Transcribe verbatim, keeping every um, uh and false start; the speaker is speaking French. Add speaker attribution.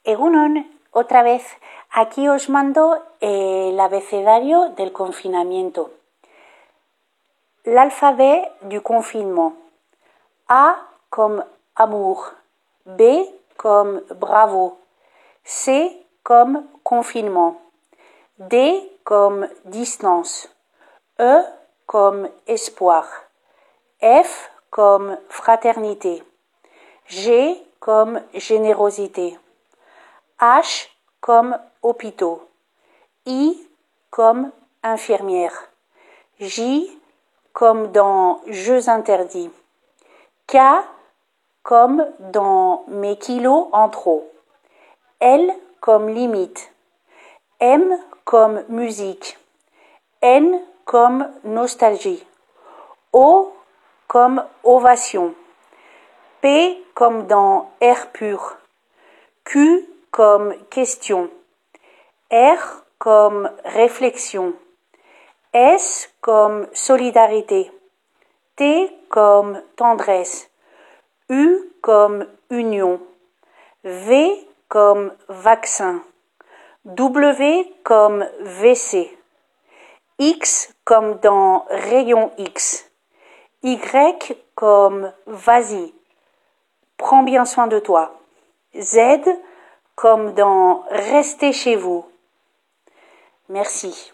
Speaker 1: Egunon, otra vez. Aquí os mando el abecedario del confinamiento. L'alphabet du confinement. A comme amour. B comme bravo. C comme confinement. D comme distance. E comme espoir. F comme fraternité. G comme générosité. H comme hôpitaux. I comme infirmière. J comme dans Jeux interdits. K comme dans mes kilos en trop. L comme limite. M comme musique. N comme nostalgie. O comme ovation. P comme dans air pur. Q comme question. R comme réflexion. S comme solidarité. T comme tendresse. U comme union. V comme vaccin. W comme W C. X comme dans rayon X. Y comme vas-y, prends bien soin de toi. Z comme dans restez chez vous. Merci.